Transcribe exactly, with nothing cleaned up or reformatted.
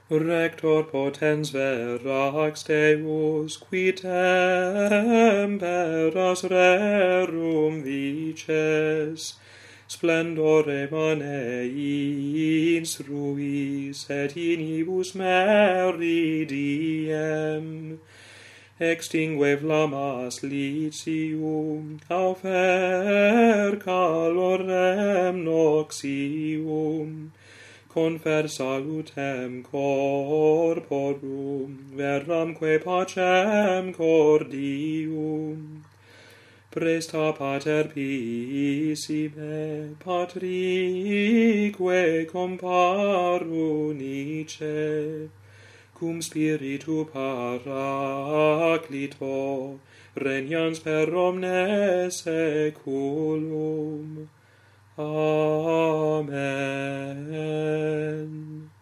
Rector potens verax Deus, qui temperas rerum vices, splendore maneis ruis et inibus meridiem, extingue flammas litium, aufer calorem noxium, confer salutem corporum, veramque pacem cordium. Presta pater pissime, patrique comparunice, cum spiritu paraclito, regnans per omnes saeculum. Amen.